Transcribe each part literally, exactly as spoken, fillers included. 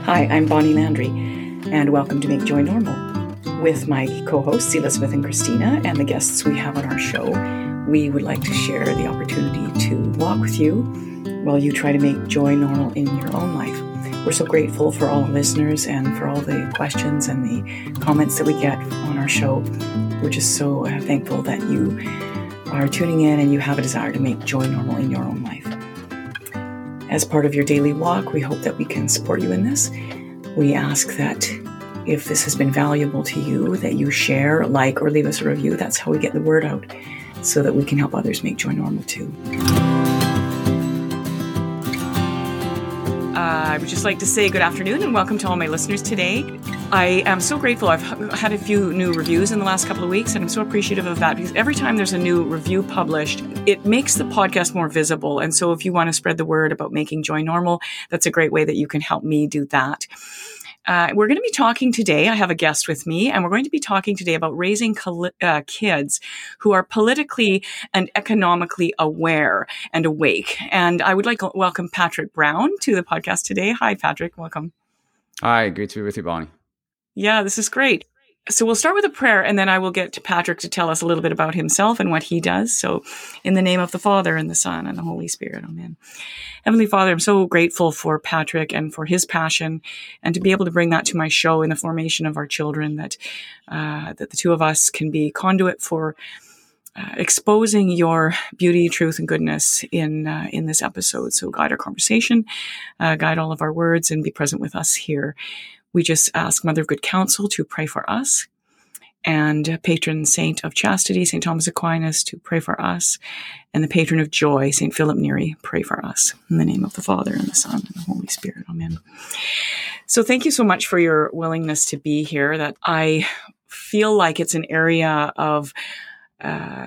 Hi, I'm Bonnie Landry, and welcome to Make Joy Normal. With my co-hosts, Elizabeth and Christina, and the guests we have on our show, we would like to share the opportunity to walk with you while you try to make joy normal in your own life. We're so grateful for all the listeners and for all the questions and the comments that we get on our show. We're just so uh, thankful that you are tuning in and you have a desire to make joy normal in your own life. As part of your daily walk, we hope that we can support you in this. We ask that if this has been valuable to you, that you share, like, or leave us a review. That's how we get the word out so that we can help others make joy normal too. Uh, I would just like to say good afternoon and welcome to all my listeners today. I am so grateful. I've had a few new reviews in the last couple of weeks, and I'm so appreciative of that because every time there's a new review published, it makes the podcast more visible. And so if you want to spread the word about making joy normal, that's a great way that you can help me do that. Uh, we're going to be talking today. I have a guest with me, and we're going to be talking today about raising col- uh, kids who are politically and economically aware and awake. And I would like to welcome Patrick Brown to the podcast today. Hi, Patrick. Welcome. Hi. Great to be with you, Bonnie. Yeah, this is great. So we'll start with a prayer, and then I will get to Patrick to tell us a little bit about himself and what he does. So in the name of the Father, and the Son, and the Holy Spirit, amen. Heavenly Father, I'm so grateful for Patrick and for his passion, and to be able to bring that to my show in the formation of our children, that uh, that the two of us can be conduit for uh, exposing your beauty, truth, and goodness in uh, in this episode. So guide our conversation, uh, guide all of our words, and be present with us here. We just ask Mother of Good Counsel to pray for us, and patron saint of chastity, Saint Thomas Aquinas, to pray for us, and the patron of joy, Saint Philip Neri, pray for us. In the name of the Father, and the Son, and the Holy Spirit. Amen. So thank you so much for your willingness to be here. That I feel like it's an area of uh,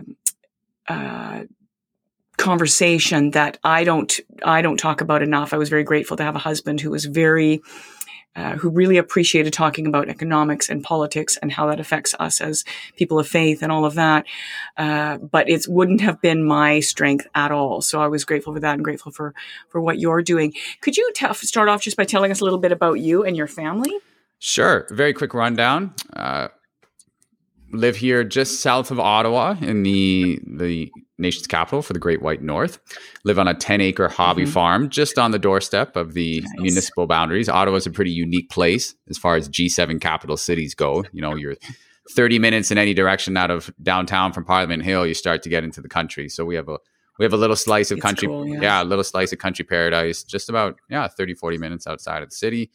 uh, conversation that I don't I don't talk about enough. I was very grateful to have a husband who was very Uh, who really appreciated talking about economics and politics and how that affects us as people of faith and all of that. Uh, but it wouldn't have been my strength at all. So I was grateful for that and grateful for, for what you're doing. Could you t- start off just by telling us a little bit about you and your family? Sure. Very quick rundown. Uh, live here just south of Ottawa in the the nation's capital for the Great White North. Live on a ten-acre hobby mm-hmm. farm just on the doorstep of the nice. municipal boundaries. Ottawa is a pretty unique place as far as G seven capital cities go. You know, you're thirty minutes in any direction out of downtown from Parliament Hill, you start to get into the country. So we have a we have a little slice of it's country. Cool, yeah. yeah, a little slice of country paradise just about, yeah, thirty, forty minutes outside of the city.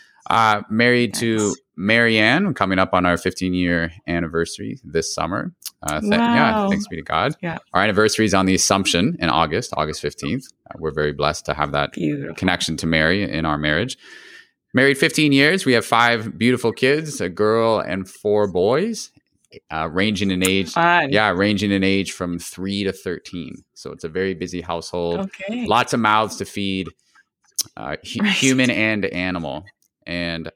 Uh, married nice. to Marianne, coming up on our fifteen-year anniversary this summer. Uh, th- wow. Yeah, thanks be to God. Yeah. Our anniversary is on the Assumption in August, August fifteenth. Uh, we're very blessed to have that Beautiful. connection to Mary in our marriage. Married fifteen years. We have five beautiful kids, a girl and four boys, uh, ranging in age. Fun. Yeah, ranging in age from three to thirteen. So it's a very busy household. Okay. Lots of mouths to feed, uh, hu- right. human and animal. And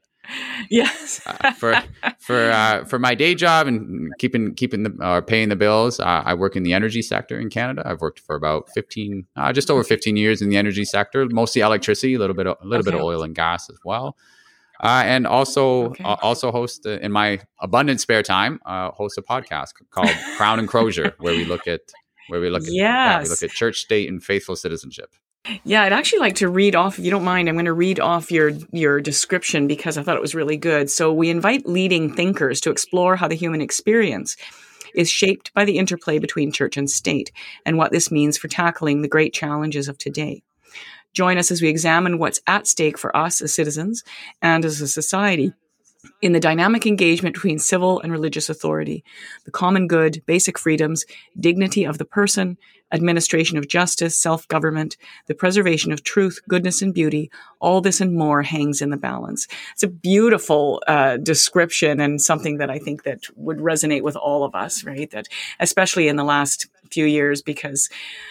yes, uh, for for uh, for my day job and keeping keeping the uh, paying the bills, uh, I work in the energy sector in Canada. I've worked for about fifteen, uh, just over fifteen years in the energy sector, mostly electricity, a little bit, of, a little okay. bit of oil and gas as well, uh, and also okay. uh, also host uh, in my abundant spare time, uh, host a podcast called Crown and Crozier, where we look at where we look at yes. yeah, we look at church, state, and faithful citizenship. Yeah, I'd actually like to read off, if you don't mind, I'm going to read off your, your description because I thought it was really good. So we invite leading thinkers to explore how the human experience is shaped by the interplay between church and state and what this means for tackling the great challenges of today. Join us as we examine what's at stake for us as citizens and as a society in the dynamic engagement between civil and religious authority, the common good, basic freedoms, dignity of the person, administration of justice, self-government, the preservation of truth, goodness, and beauty. All this and more hangs in the balance. It's a beautiful uh, description and something that I think that would resonate with all of us, right? That especially in the last few years, because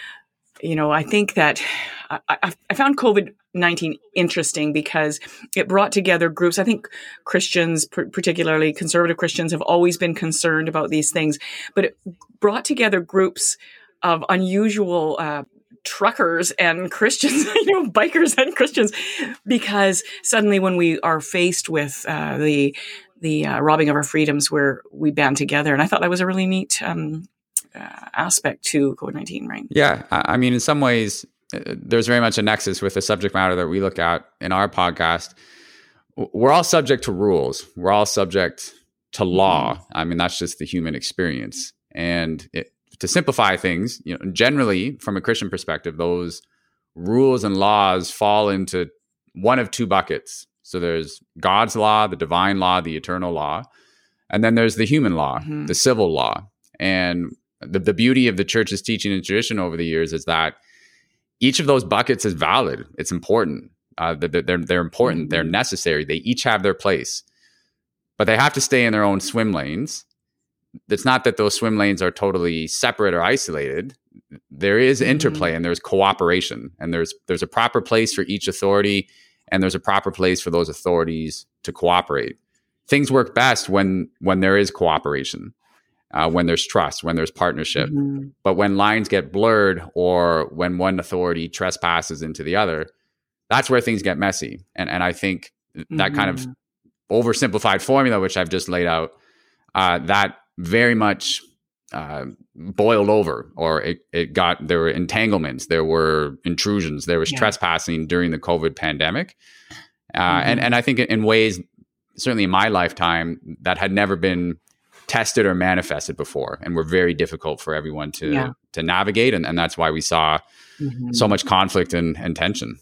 you know, I think that I, I, I found COVID nineteen interesting because it brought together groups. I think Christians, particularly conservative Christians, have always been concerned about these things, but it brought together groups of unusual uh, truckers and Christians, you know, bikers and Christians, because suddenly when we are faced with uh, the the uh, robbing of our freedoms, where we band together, and I thought that was a really neat um, uh, aspect to COVID nineteen, right? Yeah, I mean, in some ways, there's very much a nexus with the subject matter that we look at in our podcast. We're all subject to rules. We're all subject to law. Mm-hmm. I mean, that's just the human experience. And it, to simplify things, you know, generally from a Christian perspective, those rules and laws fall into one of two buckets. So there's God's law, the divine law, the eternal law, and then there's the human law, mm-hmm. the civil law. And the, the beauty of the church's teaching and tradition over the years is that each of those buckets is valid. It's important. Uh, they're, they're, they're important. Mm-hmm. They're necessary. They each have their place, but they have to stay in their own swim lanes. It's not that those swim lanes are totally separate or isolated. There is interplay mm-hmm. and there's cooperation, and there's there's a proper place for each authority, and there's a proper place for those authorities to cooperate. Things work best when when there is cooperation, uh, when there's trust, when there's partnership. Mm-hmm. But when lines get blurred, or when one authority trespasses into the other, that's where things get messy. And and I think mm-hmm. that kind of oversimplified formula, which I've just laid out, uh, that very much uh, boiled over, or it, it got, there were entanglements, there were intrusions, there was yeah. trespassing during the COVID pandemic. Uh, mm-hmm. and, and I think in ways, certainly in my lifetime, that had never been tested or manifested before, and were very difficult for everyone to, yeah. to navigate. And, and that's why we saw mm-hmm. so much conflict and, and tension.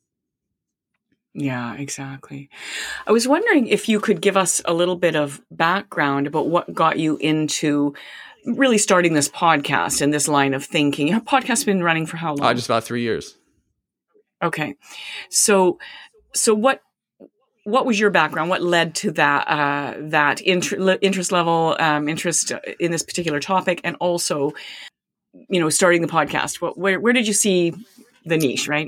Yeah, exactly. I was wondering if you could give us a little bit of background about what got you into really starting this podcast and this line of thinking. Your podcast's been running for how long? Uh, just about three years. Okay. So, so what, what was your background? What led to that, uh, that inter- interest level, um, interest in this particular topic, and also, you know, starting the podcast? What, where, where did you see the niche, right?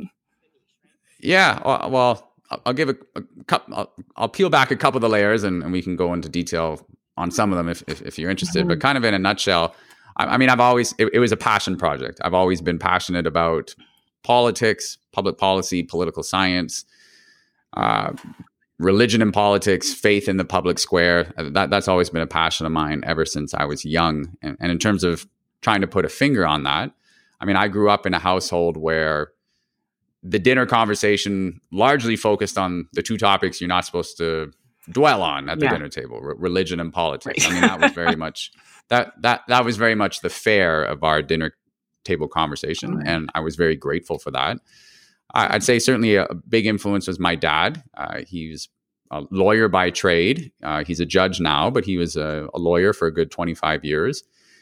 Yeah. Well, I'll give a, a couple, I'll, I'll peel back a couple of the layers, and, and we can go into detail on some of them if, if, if you're interested, mm-hmm. but kind of in a nutshell, I, I mean, I've always, it, it was a passion project. I've always been passionate about politics, public policy, political science, uh, religion and politics, faith in the public square. That, that's always been a passion of mine ever since I was young. And, and in terms of trying to put a finger on that, I mean, I grew up in a household where the dinner conversation largely focused on the two topics you're not supposed to dwell on at the yeah. dinner table: r- religion and politics. Right. I mean, that was very much that that that was very much the fare of our dinner table conversation, right. and I was very grateful for that. I, I'd say certainly a, a big influence was my dad. Uh, he's a lawyer by trade. Uh, he's a judge now, but he was a, a lawyer for a good twenty-five years.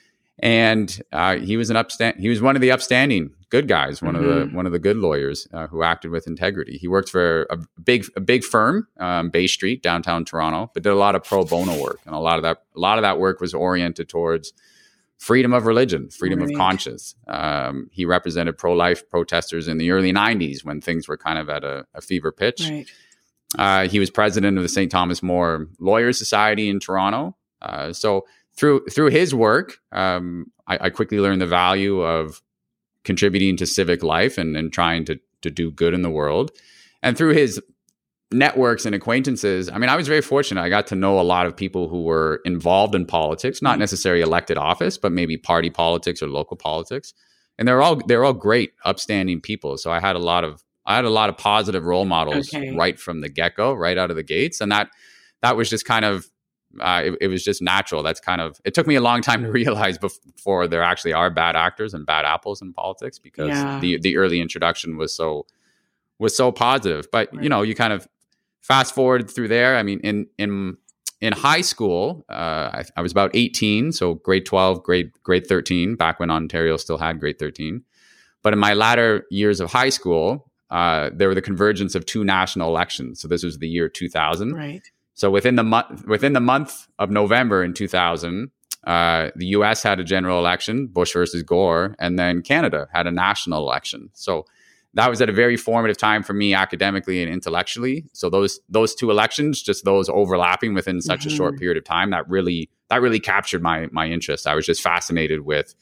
And uh, he was an upstand. He was one of the upstanding good guys, one mm-hmm. of the one of the good lawyers uh, who acted with integrity. He worked for a big a big firm, um, Bay Street, downtown Toronto, but did a lot of pro bono work, and a lot of that a lot of that work was oriented towards freedom of religion, freedom right. of conscience. Um, he represented pro-life protesters in the early nineties when things were kind of at a, a fever pitch. Right. Uh, he was president of the Saint Thomas More Lawyers Society in Toronto. Uh, so. Through through his work, um, I, I quickly learned the value of contributing to civic life and, and trying to to do good in the world. And through his networks and acquaintances, I mean, I was very fortunate. I got to know a lot of people who were involved in politics, not necessarily elected office, but maybe party politics or local politics. And they're all they're all great, upstanding people. So I had a lot of I had a lot of positive role models okay. right from the get-go, right out of the gates. And that that was just kind of Uh, it, it was just natural. That's kind of, it took me a long time to realize before there actually are bad actors and bad apples in politics, because yeah. the the early introduction was so was so positive. But right. you know, you kind of fast forward through there. I mean, in in in high school, uh, I, I was about eighteen, so grade twelve, grade grade thirteen, back when Ontario still had grade thirteen. But in my latter years of high school, uh, there were the convergence of two national elections. So this was the year two thousand. Right. So within the month, within the month of November in two thousand, uh, the U S had a general election, Bush versus Gore, and then Canada had a national election. So that was at a very formative time for me academically and intellectually. So those those two elections, just those overlapping within such mm-hmm. a short period of time, that really that really captured my my interest. I was just fascinated with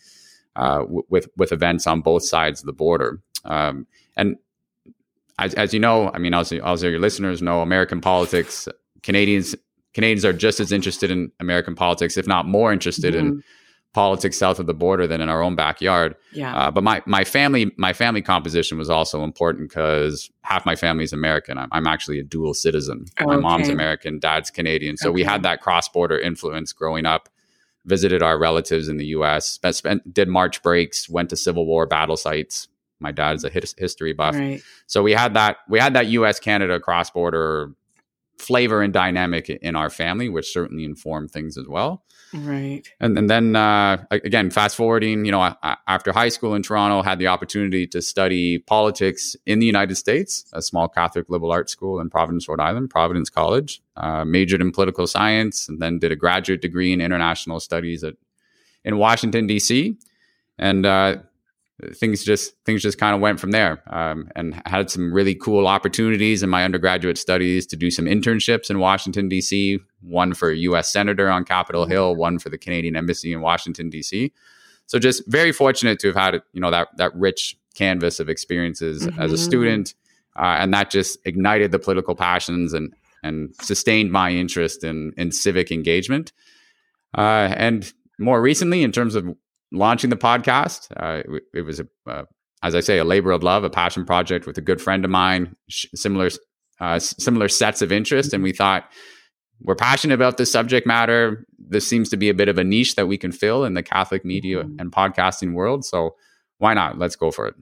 uh, w- with with events on both sides of the border. Um, and as, as you know, I mean, also, also your listeners know, American politics, Canadians Canadians are just as interested in American politics, if not more interested mm-hmm. in politics south of the border than in our own backyard. Yeah. Uh, but my my family my family composition was also important because half my family is American. I'm, I'm actually a dual citizen. Okay. My mom's American, dad's Canadian. So okay. we had that cross-border influence growing up. Visited our relatives in the U S. Spent, spent did March breaks. Went to Civil War battle sites. My dad is a his, history buff. Right. So we had that we had that U S Canada cross-border flavor and dynamic in our family, which certainly informed things as well. Right. And, and then, uh, again, fast forwarding, you know, I, after high school in Toronto, had the opportunity to study politics in the United States, a small Catholic liberal arts school in Providence, Rhode Island, Providence College, uh, majored in political science, and then did a graduate degree in international studies at in Washington, D C. And uh, things just things just kind of went from there, um, and had some really cool opportunities in my undergraduate studies to do some internships in Washington, D C, one for U S Senator on Capitol Hill, one for the Canadian Embassy in Washington, D C. So just very fortunate to have had, you know, that that rich canvas of experiences mm-hmm. as a student, uh, and that just ignited the political passions and and sustained my interest in in civic engagement. Uh, and more recently, in terms of launching the podcast, uh, it, it was, a, uh, as I say, a labor of love, a passion project with a good friend of mine, sh- similar uh, s- similar sets of interest. And we thought, we're passionate about this subject matter. This seems to be a bit of a niche that we can fill in the Catholic media and podcasting world. So why not? Let's go for it.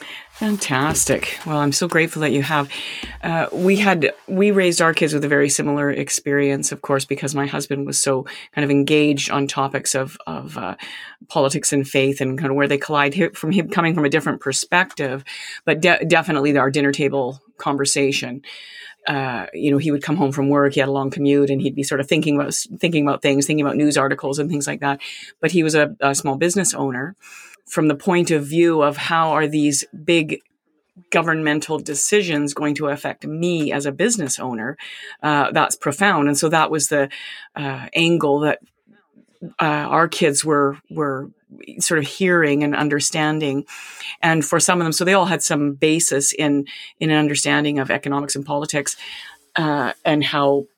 Fantastic. Well, I'm so grateful that you have. Uh, we had, we raised our kids with a very similar experience, of course, because my husband was so kind of engaged on topics of, of uh, politics and faith and kind of where they collide from him coming from a different perspective. But de- definitely our dinner table conversation. Uh, you know, he would come home from work, he had a long commute, and he'd be sort of thinking about, thinking about things, thinking about news articles and things like that. But he was a, a small business owner. From the point of view of how are these big governmental decisions going to affect me as a business owner, uh, that's profound. And so that was the uh, angle that uh, our kids were were sort of hearing and understanding. And for some of them, so they all had some basis in in an understanding of economics and politics, uh, and how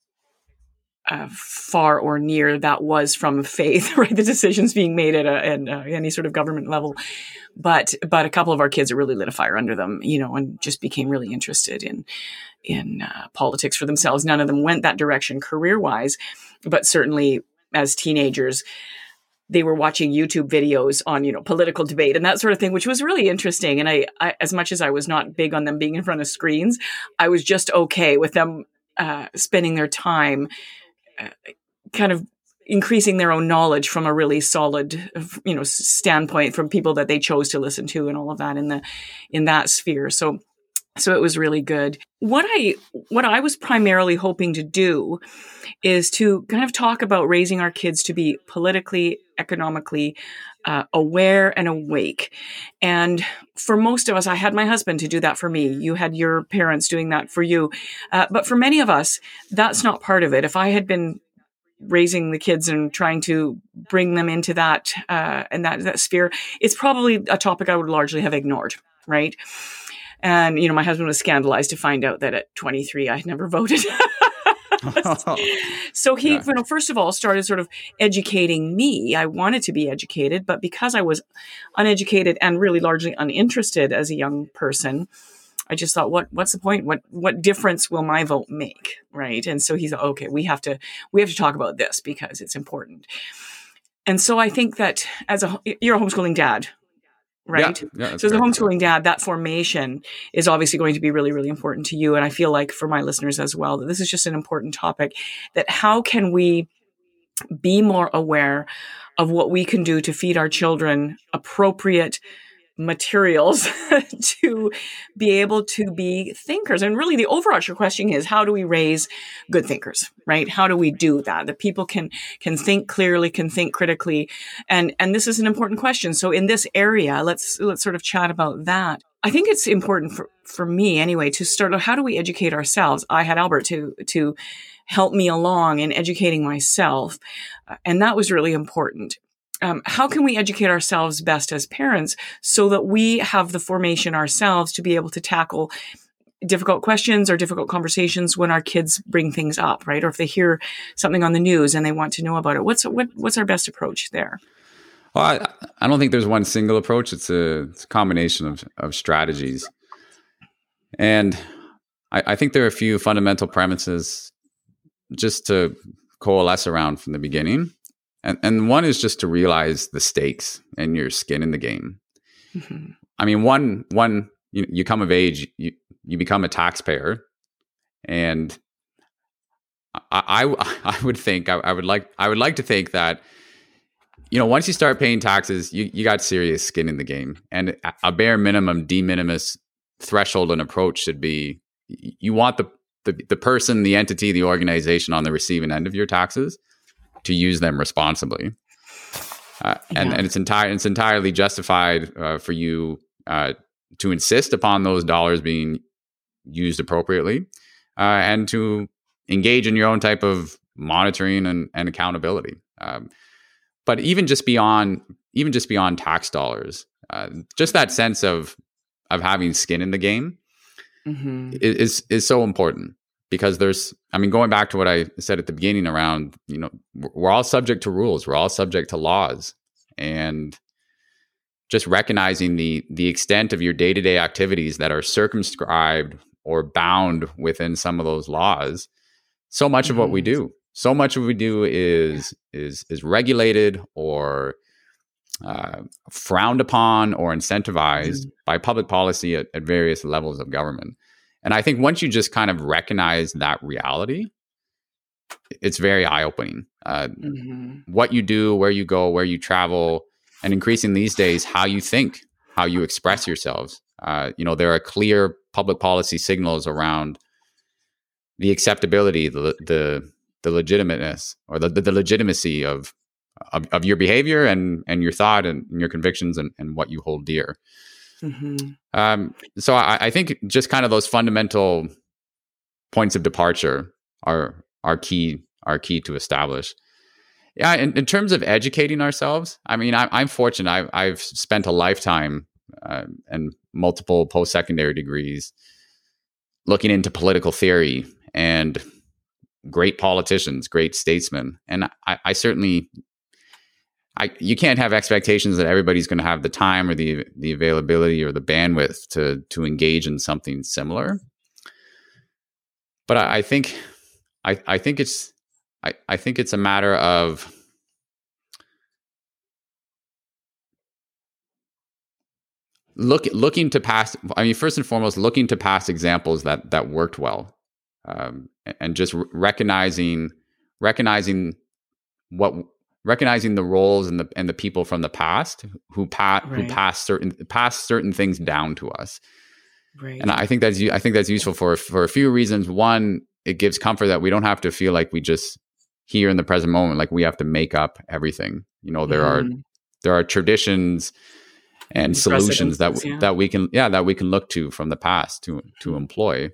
Uh, far or near that was from faith, right? The decisions being made at, a, at uh, any sort of government level. But but a couple of our kids, it really lit a fire under them, you know, and just became really interested in in uh, politics for themselves. None of them went that direction career-wise, but certainly as teenagers, they were watching YouTube videos on, you know, political debate and that sort of thing, which was really interesting. And I, I as much as I was not big on them being in front of screens, I was just okay with them uh, spending their time Uh, kind of increasing their own knowledge from a really solid, you know, standpoint from people that they chose to listen to and all of that in the, in that sphere. So, so it was really good. What I, what I was primarily hoping to do is to kind of talk about raising our kids to be politically, economically uh, aware and awake. And for most of us, I had my husband to do that for me. You had your parents doing that for you. Uh, but for many of us, that's not part of it. If I had been raising the kids and trying to bring them into that, uh, and that, that sphere, it's probably a topic I would largely have ignored. Right. And, you know, my husband was scandalized to find out that at twenty-three, I had never voted. So he, yeah. you know, first of all, started sort of educating me. I wanted to be educated, but because I was uneducated and really largely uninterested as a young person, I just thought, what, what's the point? What, what difference will my vote make? Right. And so he thought, okay, we have to, we have to talk about this because it's important. And so I think that as a, you're a homeschooling dad, right? Yeah, yeah, so as a homeschooling dad, that formation is obviously going to be really, really important to you. And I feel like for my listeners as well, that this is just an important topic, that how can we be more aware of what we can do to feed our children appropriate materials to be able to be thinkers. And really the overarching question is, how do we raise good thinkers, right? How do we do that? That people can, can think clearly, can think critically. And, and this is an important question. So in this area, let's, let's sort of chat about that. I think it's important for, for me anyway, to start, how do we educate ourselves? I had Albert to, to help me along in educating myself. And that was really important. um, how can we educate ourselves best as parents so that we have the formation ourselves to be able to tackle difficult questions or difficult conversations when our kids bring things up, right? Or if they hear something on the news and they want to know about it. What's what, what's our best approach there? Well, I, I don't think there's one single approach. It's a, it's a combination of, of strategies. And I, I think there are a few fundamental premises just to coalesce around from the beginning. And, and one is just to realize the stakes and your skin in the game. Mm-hmm. I mean, one, one you, you come of age, you, you become a taxpayer. And I, I, I would think, I, I would like, I would like to think that, you know, once you start paying taxes, you, you got serious skin in the game. And a bare minimum de minimis threshold and approach should be, you want the, the, the person, the entity, the organization on the receiving end of your taxes to use them responsibly. Uh, and, yeah. and it's, entire, it's entirely justified uh, for you uh, to insist upon those dollars being used appropriately uh, and to engage in your own type of monitoring and, and accountability. Um, But even just beyond, even just beyond tax dollars, uh, just that sense of of having skin in the game mm-hmm. is is so important, because there's, I mean, going back to what I said at the beginning around, you know, we're all subject to rules, we're all subject to laws, and just recognizing the the extent of your day-to-day activities that are circumscribed or bound within some of those laws. So much mm-hmm. of what we do. So much of what we do is yeah. is is regulated or uh, frowned upon or incentivized mm. by public policy at, at various levels of government. And I think once you just kind of recognize that reality, it's very eye-opening. Uh, mm-hmm. What you do, where you go, where you travel, and increasingly these days, how you think, how you express yourselves. Uh, you know, there are clear public policy signals around the acceptability, the the the legitimateness or the, the, the legitimacy of, of of your behavior and and your thought and, and your convictions and, and what you hold dear. Mm-hmm. Um, so I, I think just kind of those fundamental points of departure are are key are key to establish. Yeah, in, in terms of educating ourselves, I mean, I, I'm fortunate. I've, I've spent a lifetime uh, and multiple post-secondary degrees looking into political theory and great politicians, great statesmen. And I, I certainly, I you can't have expectations that everybody's going to have the time or the the availability or the bandwidth to to engage in something similar. But I, I think, I, I think it's, I, I think it's a matter of look looking to past. I mean, first and foremost, looking to past examples that that worked well. Um, and just recognizing, recognizing what, recognizing the roles and the and the people from the past who pa- right. who pass certain pass certain things down to us. Right. And I think that's I think that's useful for for a few reasons. One, it gives comfort that we don't have to feel like we just here in the present moment, like we have to make up everything. You know, there mm. are there are traditions and the solutions that yeah. that we can yeah that we can look to from the past to to employ.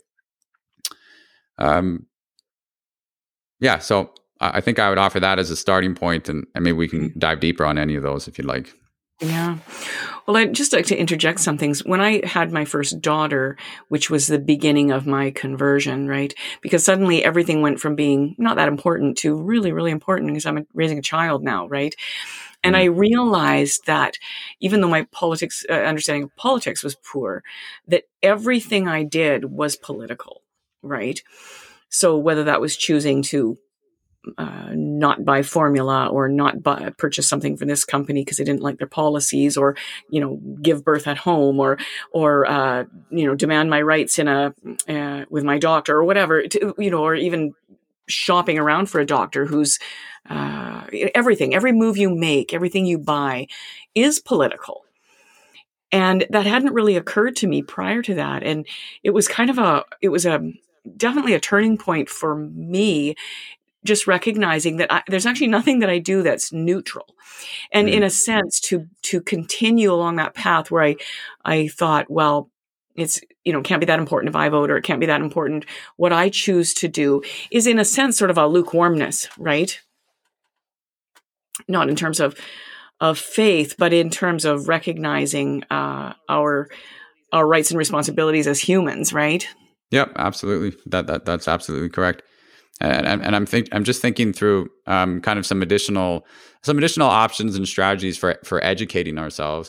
Um, yeah, so I think I would offer that as a starting point, and, and maybe we can dive deeper on any of those if you'd like. Yeah. Well, I'd just like to interject some things. When I had my first daughter, which was the beginning of my conversion, right? Because suddenly everything went from being not that important to really, really important because I'm raising a child now, right? And I realized that even though my politics, uh, understanding of politics was poor, that everything I did was political. Right. So whether that was choosing to uh, not buy formula or not buy, purchase something for this company because they didn't like their policies, or, you know, give birth at home, or, or, uh, you know, demand my rights in a, uh, with my doctor or whatever, to, you know, or even shopping around for a doctor who's, uh, everything, every move you make, everything you buy is political. And that hadn't really occurred to me prior to that. And it was kind of a, it was a, definitely a turning point for me, just recognizing that I, there's actually nothing that I do that's neutral. And mm. in a sense, to to continue along that path where I I thought, well, it's, you know, can't be that important if I vote, or it can't be that important what I choose to do, is in a sense sort of a lukewarmness, right? Not in terms of of faith, but in terms of recognizing uh, our our rights and responsibilities as humans, right? Yep, absolutely. That that that's absolutely correct. And and, and I'm think I'm just thinking through um, kind of some additional some additional options and strategies for for educating ourselves.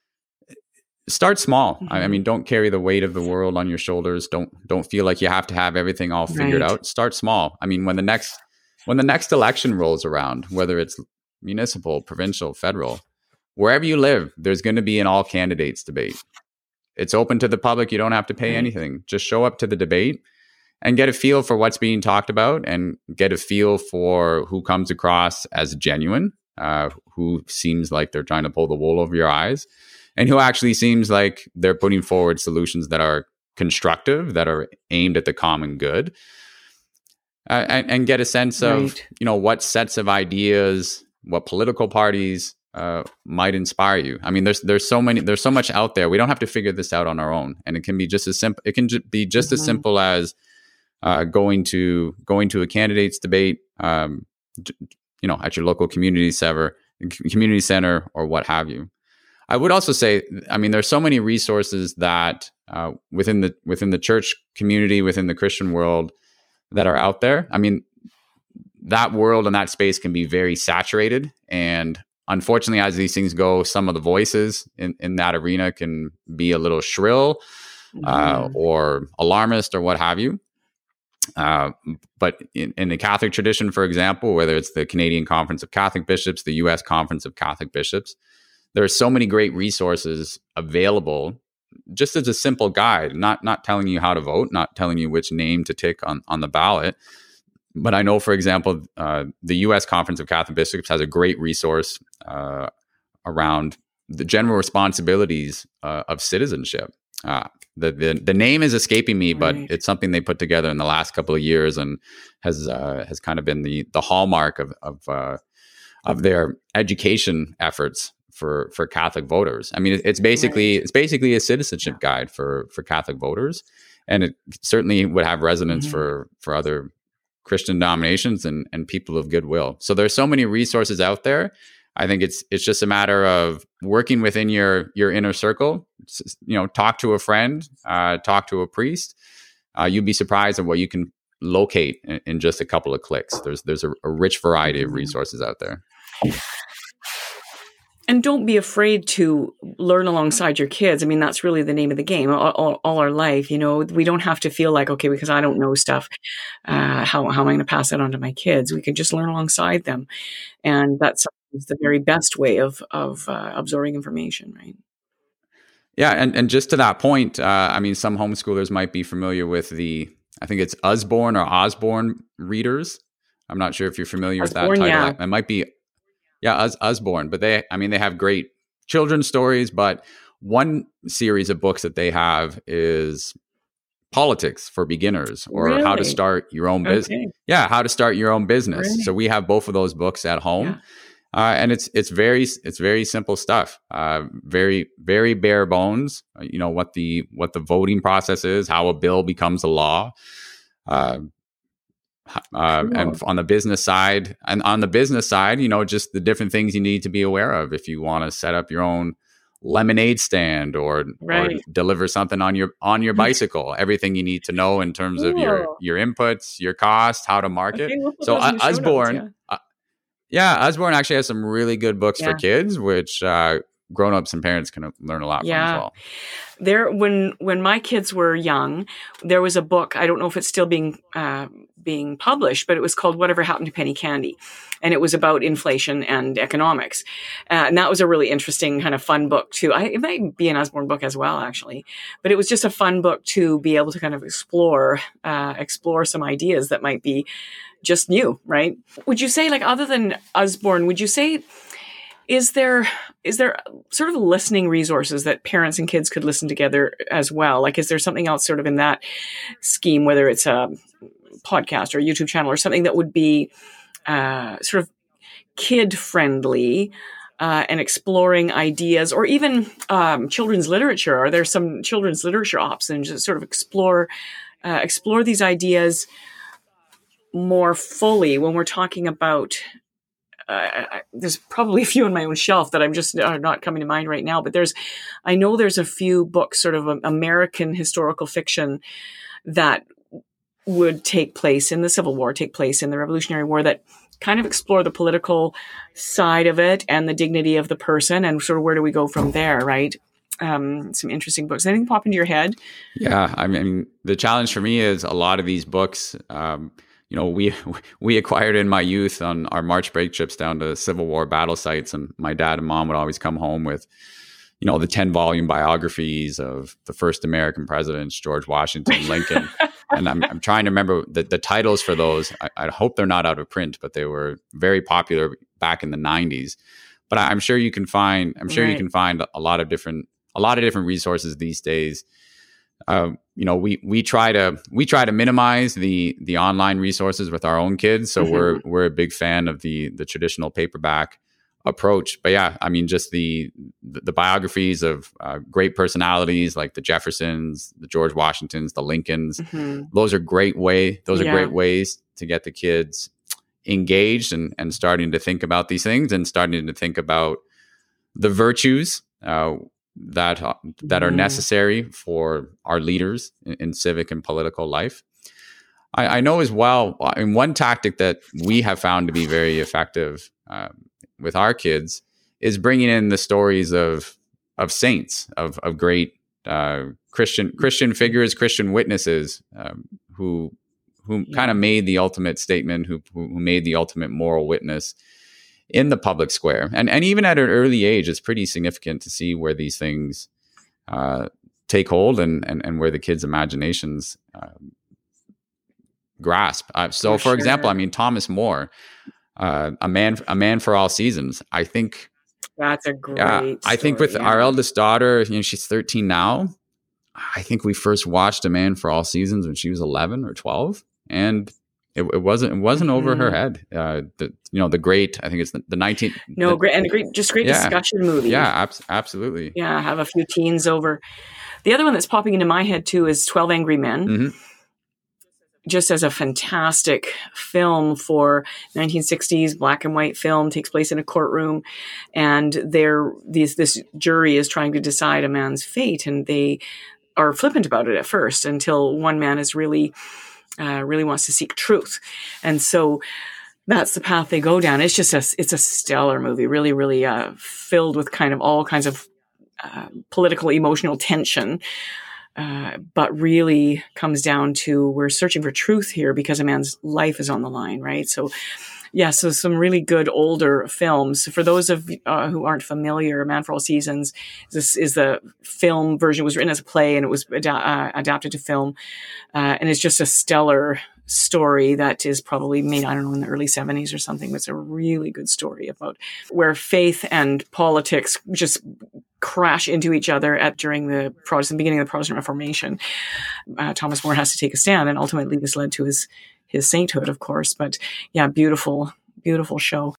Start small. Mm-hmm. I, I mean, don't carry the weight of the world on your shoulders. Don't don't feel like you have to have everything all figured right. out. Start small. I mean, when the next when the next election rolls around, whether it's municipal, provincial, federal, wherever you live, there's going to be an all candidates debate. It's open to the public. You don't have to pay right. anything. Just show up to the debate and get a feel for what's being talked about, and get a feel for who comes across as genuine, uh, who seems like they're trying to pull the wool over your eyes, and who actually seems like they're putting forward solutions that are constructive, that are aimed at the common good, uh, and, and get a sense right. of, you know, what sets of ideas, what political parties uh, might inspire you. I mean, there's there's so many, there's so much out there. We don't have to figure this out on our own, and it can be just as simple. It can ju- be just mm-hmm. as simple as uh, going to going to a candidates debate, um, you know, at your local community center, community center, or what have you. I would also say, I mean, there's so many resources that uh, within the within the church community, within the Christian world, that are out there. I mean, that world and that space can be very saturated, and unfortunately, as these things go, some of the voices in, in that arena can be a little shrill mm-hmm. uh, or alarmist or what have you. Uh, but in, in the Catholic tradition, for example, whether it's the Canadian Conference of Catholic Bishops, the U S Conference of Catholic Bishops, there are so many great resources available just as a simple guide, not not telling you how to vote, not telling you which name to tick on, on the ballot. But I know, for example, uh, the U S Conference of Catholic Bishops has a great resource uh, around the general responsibilities uh, of citizenship. Uh, the, the the name is escaping me, but right. it's something they put together in the last couple of years, and has uh, has kind of been the the hallmark of of uh, of their education efforts for for Catholic voters. I mean, it's basically right. it's basically a citizenship yeah. guide for for Catholic voters, and it certainly would have resonance mm-hmm. for for other Christian denominations and and people of goodwill. So there's so many resources out there. I think it's it's just a matter of working within your your inner circle. You know, talk to a friend, uh, talk to a priest. Uh, you'd be surprised at what you can locate in, in just a couple of clicks. There's there's a, a rich variety of resources out there. And don't be afraid to learn alongside your kids. I mean, that's really the name of the game all, all, all our life. You know, we don't have to feel like, okay, because I don't know stuff, uh, how, how am I going to pass that on to my kids? We can just learn alongside them. And that's the very best way of, of uh, absorbing information, right? Yeah. And, and just to that point, uh, I mean, some homeschoolers might be familiar with the, I think it's Usborne or Osborne readers. I'm not sure if you're familiar Usborne, with that title. Yeah. It might be Yeah, Us, Usborne, but they, I mean, they have great children's stories, but one series of books that they have is politics for beginners, or really? how to start your own business. Okay. Yeah, how to start your own business. Really? So we have both of those books at home, yeah. uh, and it's it's very it's very simple stuff. Uh, very very bare bones. Uh, you know what the what the voting process is, how a bill becomes a law. Uh, Uh, cool. And on the business side, and on the business side, you know, just the different things you need to be aware of if you want to set up your own lemonade stand, or, right. or deliver something on your on your bicycle. Everything you need to know in terms cool. of your your inputs, your cost, how to market. Okay, we'll so uh, Usborne, notes, yeah. Uh, yeah, Usborne actually has some really good books yeah. for kids, which uh, grown-ups and parents can learn a lot yeah. from as well. There, when when my kids were young, there was a book. I don't know if it's still being uh, being published, but it was called "Whatever Happened to Penny Candy," and it was about inflation and economics. Uh, and that was a really interesting, kind of fun book too. I, it might be an Usborne book as well, actually, but it was just a fun book to be able to kind of explore uh, explore some ideas that might be just new, right? Would you say, like, other than Usborne, would you say? Is there is there sort of listening resources that parents and kids could listen together as well? Like, is there something else sort of in that scheme, whether it's a podcast or a YouTube channel or something that would be uh, sort of kid-friendly uh, and exploring ideas, or even um, children's literature? Are there some children's literature options to sort of explore uh, explore these ideas more fully when we're talking about I, I, there's probably a few on my own shelf that I'm just are not coming to mind right now. But there's, I know there's a few books, sort of American historical fiction that would take place in the Civil War, take place in the Revolutionary War, that kind of explore the political side of it and the dignity of the person, and sort of where do we go from there, right? Um, some interesting books. Anything pop into your head? Yeah, I mean, the challenge for me is a lot of these books, um, you know, we we acquired in my youth on our March break trips down to Civil War battle sites, and my dad and mom would always come home with, you know, the ten volume biographies of the first American presidents, George Washington, Lincoln. And I'm, I'm trying to remember the, the titles for those. I, I hope they're not out of print, but they were very popular back in the nineties. But I, I'm sure you can find, I'm sure right. you can find a lot of different, a lot of different resources these days. Uh, you know, we we try to we try to minimize the the online resources with our own kids. So mm-hmm. we're we're a big fan of the the traditional paperback approach. But yeah, I mean, just the the, the biographies of uh, great personalities like the Jeffersons, the George Washingtons, the Lincolns. Mm-hmm. Those are great way. Those yeah. are great ways to get the kids engaged and and starting to think about these things and starting to think about the virtues uh, that uh, that mm-hmm. are necessary for our leaders in, in civic and political life. I, I know as well. I mean, one tactic that we have found to be very effective Um, with our kids is bringing in the stories of of saints, of of great uh, Christian Christian figures, Christian witnesses um, who who yeah. kind of made the ultimate statement, who who made the ultimate moral witness in the public square. And and even at an early age, it's pretty significant to see where these things uh, take hold and, and and where the kids' imaginations uh, grasp. Uh, so, for, for sure. example, I mean, Thomas More. Uh, a man, a man for all seasons. I think that's a great. Yeah, story, I think with yeah. our eldest daughter, you know, she's thirteen now. I think we first watched A Man for All Seasons when she was eleven or twelve, and it, it wasn't it wasn't mm-hmm. over her head. Uh, the you know the great. I think it's the, the nineteenth. No, the, great and a great, just great yeah, discussion movie. Yeah, ab- absolutely. Yeah, have a few teens over. The other one that's popping into my head too is twelve Angry Men. Mm-hmm. Just as a fantastic film for nineteen sixties black and white film, takes place in a courtroom, and there these this jury is trying to decide a man's fate, and they are flippant about it at first until one man is really uh, really wants to seek truth, and so that's the path they go down. It's just a it's a stellar movie, really really uh, filled with kind of all kinds of uh, political emotional tension. Uh, but really comes down to we're searching for truth here because a man's life is on the line, right? So, yeah, so some really good older films. For those of uh, who aren't familiar, A Man for All Seasons this is the film version. It was written as a play and it was ad- uh, adapted to film, uh, and it's just a stellar story that is probably made, I don't know, in the early seventies or something. It's a really good story about where faith and politics just crash into each other at during the Protestant beginning of the Protestant Reformation. Uh, Thomas More has to take a stand, and ultimately this led to his his sainthood, of course. But yeah, beautiful, beautiful show.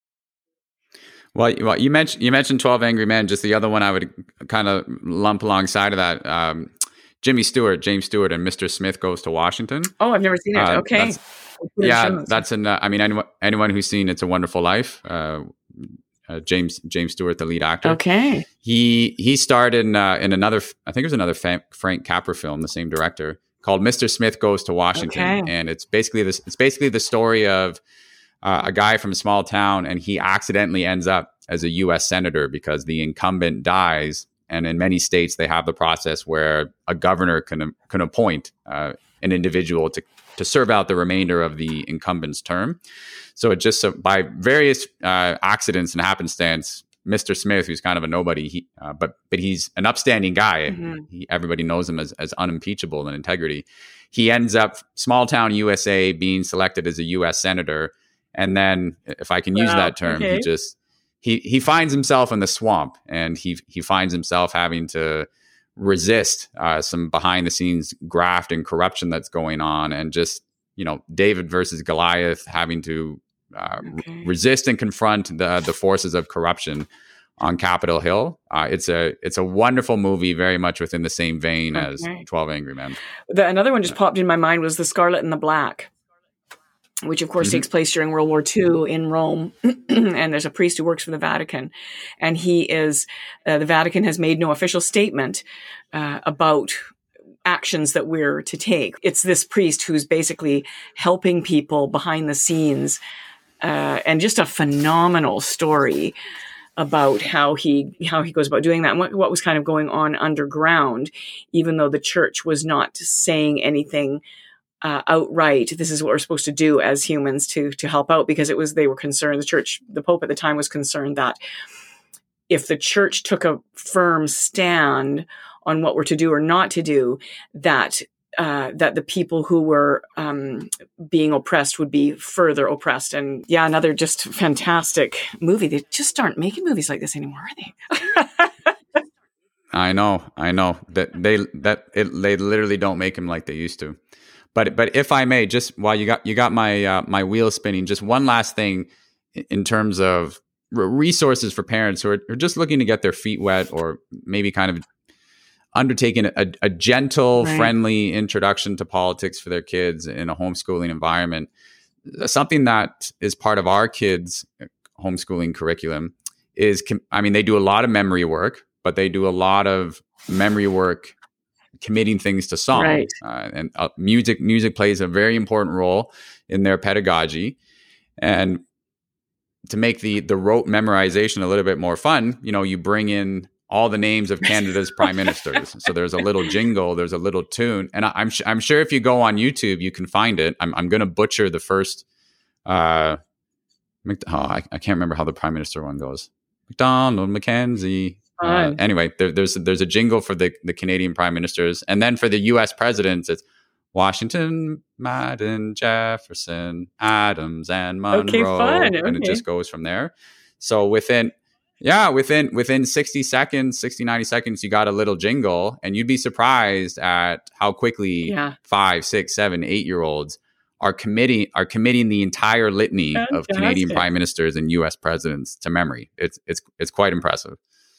Well, well, you mentioned you mentioned twelve Angry Men. Just the other one I would kind of lump alongside of that. Um, Jimmy Stewart, James Stewart, and Mister Smith Goes to Washington. Oh, I've never seen it. Uh, okay. That's, yeah, that's an. Uh, I mean, anyone anyone who's seen It's a Wonderful Life. Uh, Uh, James James Stewart, the lead actor. Okay. He he starred in uh, in another, I think it was another Fa- Frank Capra film, the same director, called Mister Smith Goes to Washington, okay. and it's basically this. It's basically the story of uh, a guy from a small town, and he accidentally ends up as a U S senator because the incumbent dies, and in many states they have the process where a governor can can appoint uh, an individual to to serve out the remainder of the incumbent's term. So it just uh, by various uh, accidents and happenstance, Mister Smith, who's kind of a nobody, he, uh, but but he's an upstanding guy. Mm-hmm. He, everybody knows him as as unimpeachable in integrity. He ends up small town U S A being selected as a U S senator, and then, if I can wow. use that term, okay. he just he he finds himself in the swamp, and he he finds himself having to resist uh, some behind the scenes graft and corruption that's going on, and just you know David versus Goliath, having to Uh, okay. resist and confront the the forces of corruption on Capitol Hill. Uh, it's a it's a wonderful movie, very much within the same vein okay. as twelve Angry Men. The, another one just popped in my mind was The Scarlet and the Black. which of course Mm-hmm. takes place during World War Two in Rome. And there's a priest who works for the Vatican. And he is, uh, the Vatican has made no official statement uh, about actions that we're to take. It's this priest who's basically helping people behind the scenes, uh, and just a phenomenal story about how he how he goes about doing that and what, what was kind of going on underground, even though the church was not saying anything uh, outright. This is what we're supposed to do as humans to to help out, because it was they were concerned. The church, the Pope at the time, was concerned that if the church took a firm stand on what we're to do or not to do, that uh, that the people who were um, being oppressed would be further oppressed. And yeah, another just fantastic movie. They just aren't making movies like this anymore, are they? I know, I know that they that it, they literally don't make them like they used to. But but if I may, just while you got you got my uh, my wheel spinning, just one last thing in terms of resources for parents who are, are just looking to get their feet wet, or maybe kind of undertaking a, a gentle, right. friendly introduction to politics for their kids in a homeschooling environment. Something that is part of our kids' homeschooling curriculum is, I mean, they do a lot of memory work, but they do a lot of memory work committing things to song. Right. Uh, and uh, music, music plays a very important role in their pedagogy. And to make the the rote memorization a little bit more fun, you know, you bring in all the names of Canada's prime ministers. So there's a little jingle, there's a little tune, and I, I'm sh- I'm sure if you go on YouTube, you can find it. I'm I'm going to butcher the first. Uh, Mc- oh, I, I can't remember how the prime minister one goes. McDonald, Mackenzie. Uh, anyway, there, there's there's a jingle for the the Canadian prime ministers, and then for the U S presidents, it's Washington, Madden, Jefferson, Adams, and Monroe, okay, fun. Okay. And it just goes from there. So within, yeah, within within sixty seconds, sixty, ninety seconds, you got a little jingle, and you'd be surprised at how quickly yeah. five, six, seven, eight year olds are committing are committing the entire litany Fantastic. Of Canadian prime ministers and U S presidents to memory. It's it's it's quite impressive.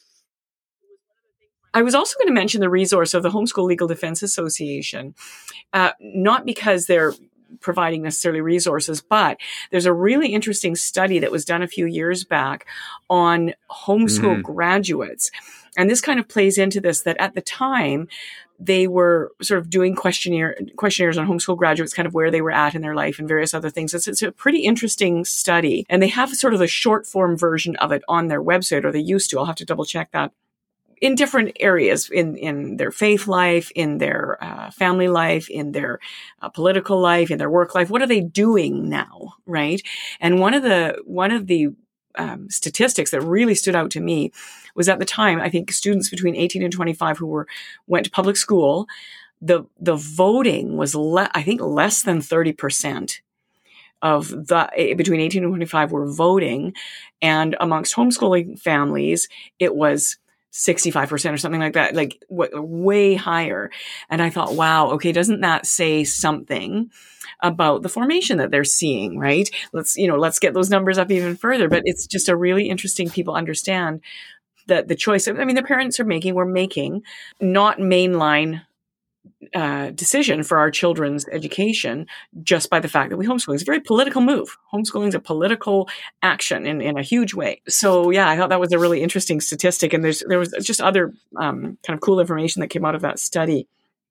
I was also going to mention the resource of the Homeschool Legal Defense Association, uh, not because they're providing necessarily resources, but there's a really interesting study that was done a few years back on homeschool mm-hmm. graduates. And this kind of plays into this, that at the time, they were sort of doing questionnaire questionnaires on homeschool graduates, kind of where they were at in their life and various other things. It's, it's a pretty interesting study. And they have sort of the short form version of it on their website, or they used to. I'll have to double check that. In different areas, in, in their faith life, in their uh, family life, in their uh, political life, in their work life. What are they doing now, right? And one of the one of the um, statistics that really stood out to me was, at the time, I think students between eighteen and twenty-five who were went to public school, the the voting was le- I think less than thirty percent of the between eighteen and twenty-five were voting, and amongst homeschooling families, it was sixty-five percent or something like that, like w- way higher. And I thought, wow, okay, doesn't that say something about the formation that they're seeing, right? Let's, you know, let's get those numbers up even further. But it's just a really interesting, people understand that the choice, I mean, the parents are making, we're making not mainline uh, decision for our children's education just by the fact that we homeschool. It's a very political move. Homeschooling is a political action in, in a huge way. So yeah, I thought that was a really interesting statistic. And there's there was just other um, kind of cool information that came out of that study.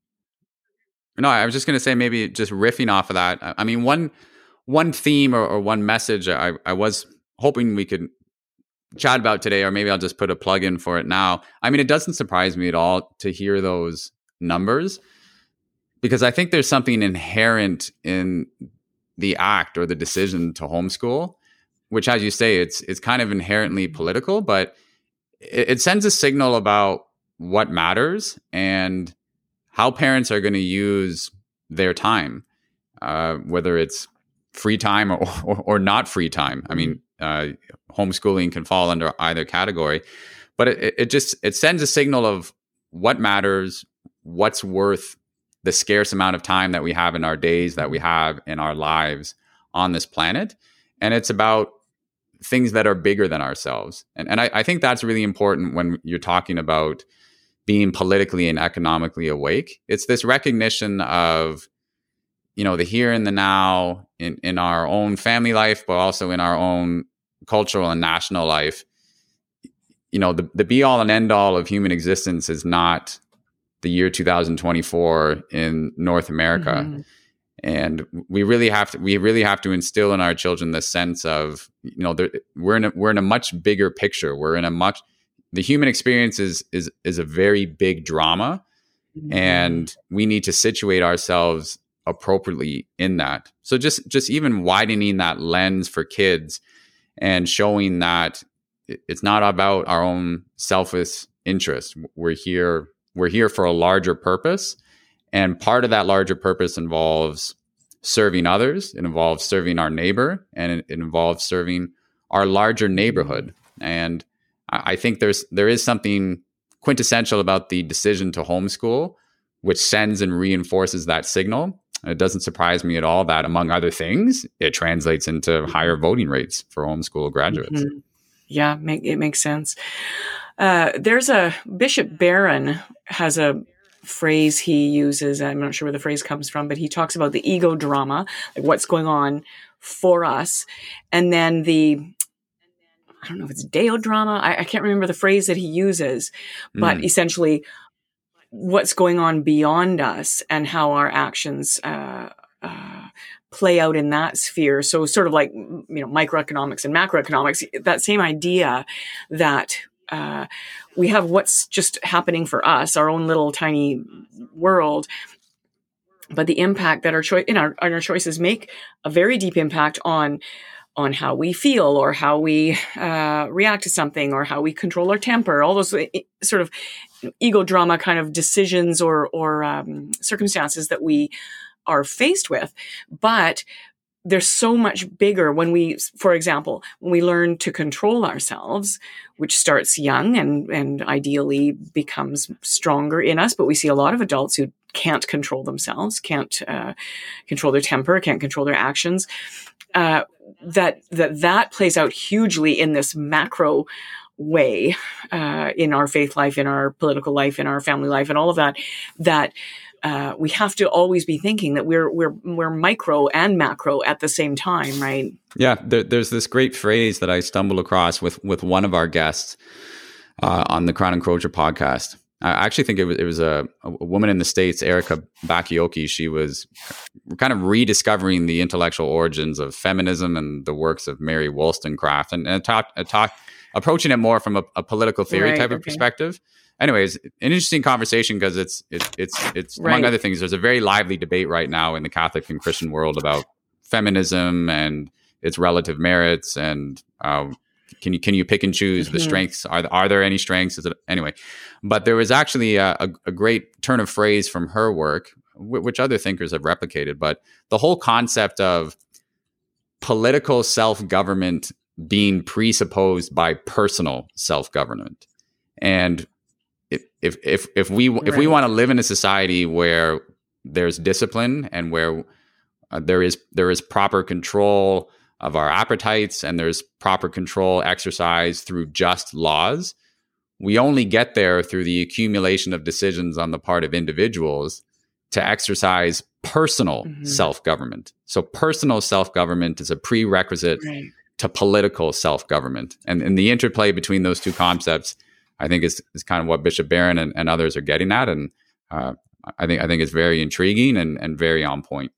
No, I was just going to say, maybe just riffing off of that. I mean, one one theme or, or one message I, I was hoping we could chat about today, or maybe I'll just put a plug in for it now. I mean, it doesn't surprise me at all to hear those numbers, because I think there's something inherent in the act or the decision to homeschool, which, as you say, it's it's kind of inherently political, but it, it sends a signal about what matters and how parents are going to use their time, uh, whether it's free time or, or, or not free time. I mean, uh, homeschooling can fall under either category, but it, it just it sends a signal of what matters, what's worth the scarce amount of time that we have in our days, that we have in our lives on this planet. And it's about things that are bigger than ourselves. And, and I, I think that's really important when you're talking about being politically and economically awake. It's this recognition of you know, the here and the now in, in our own family life, but also in our own cultural and national life. You know, the, the be all and end all of human existence is not the year two thousand twenty-four in North America. Mm-hmm. And we really have to, we really have to instill in our children the sense of, you know, we're in a, we're in a much bigger picture. We're in a much, the human experience is, is, is a very big drama, mm-hmm. and we need to situate ourselves appropriately in that. So just, just even widening that lens for kids and showing that it's not about our own selfish interest. We're here, we're here for a larger purpose. And part of that larger purpose involves serving others. It involves serving our neighbor, and it, it involves serving our larger neighborhood. And I, I think there's, there is something quintessential about the decision to homeschool, which sends and reinforces that signal. It doesn't surprise me at all that, among other things, it translates into higher voting rates for homeschool graduates. Mm-hmm. Yeah, make, it makes sense. Uh, there's a Bishop Barron has a phrase he uses. I'm not sure where the phrase comes from, but he talks about the ego drama, like what's going on for us. And then the, I don't know if it's Deo drama. I, I can't remember the phrase that he uses, but mm. essentially what's going on beyond us and how our actions, uh, uh, play out in that sphere. So sort of like, you know, microeconomics and macroeconomics, that same idea that, uh, we have what's just happening for us, our own little tiny world, but the impact that our choice in our, our choices make a very deep impact on, on how we feel or how we, uh, react to something or how we control our temper, all those sort of ego drama kind of decisions or, or, um, circumstances that we are faced with. But they're so much bigger when we, for example, when we learn to control ourselves, which starts young and, and ideally becomes stronger in us. But we see a lot of adults who can't control themselves, can't uh, control their temper, can't control their actions. Uh, that, that, that plays out hugely in this macro way, uh, in our faith life, in our political life, in our family life, and all of that, that, Uh, we have to always be thinking that we're we're we're micro and macro at the same time, right? Yeah, there, there's this great phrase that I stumbled across with with one of our guests uh, on the Crown and Crozier podcast. I actually think it was it was a, a woman in the States, Erica Bakioki. She was kind of rediscovering the intellectual origins of feminism and the works of Mary Wollstonecraft, and, and talk, talk, approaching it more from a, a political theory right, type of okay. perspective. Anyways, an interesting conversation because it's it's it's it's right. among other things. There's a very lively debate right now in the Catholic and Christian world about feminism and its relative merits, and uh, can you can you pick and choose mm-hmm. the strengths? Are are there any strengths? Is it, anyway, but there was actually a, a, a great turn of phrase from her work, w- which other thinkers have replicated. But the whole concept of political self-government being presupposed by personal self-government, and If if if we if right. we want to live in a society where there's discipline and where uh, there is there is proper control of our appetites and there's proper control exercised through just laws, we only get there through the accumulation of decisions on the part of individuals to exercise personal mm-hmm. self-government. So personal self-government is a prerequisite right. to political self-government, and and the interplay between those two concepts, I think is, is kind of what Bishop Barron and, and others are getting at. And uh, I think I think it's very intriguing and, and very on point.